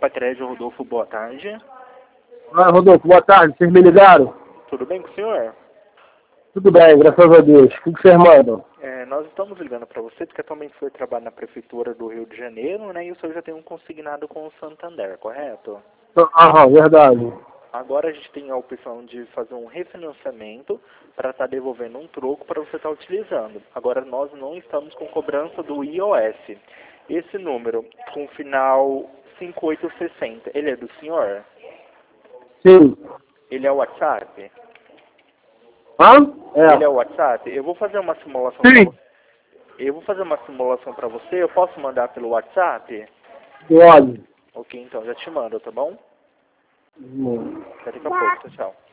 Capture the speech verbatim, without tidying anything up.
Pacrédio, Rodolfo, boa tarde. Ah, Rodolfo, boa tarde. Vocês me ligaram? Tudo bem com o senhor? Tudo bem, graças a Deus. O que que vocês mandam? É, nós estamos ligando para você porque atualmente o senhor trabalha na Prefeitura do Rio de Janeiro, né? E o senhor já tem um consignado com o Santander, correto? Aham, verdade. Agora a gente tem a opção de fazer um refinanciamento para estar devolvendo um troco para você estar utilizando. Agora nós não estamos com cobrança do I O S. Esse número, com final cinco oito seis zero, ele é do senhor? Sim. Ele é o WhatsApp? Hã? É. Ele é o WhatsApp? Eu vou fazer uma simulação Sim. para você. Eu vou fazer uma simulação para você. Eu posso mandar pelo WhatsApp? Pode. Ok, então já te mando, tá bom? Hum. Até daqui a pouco, tchau.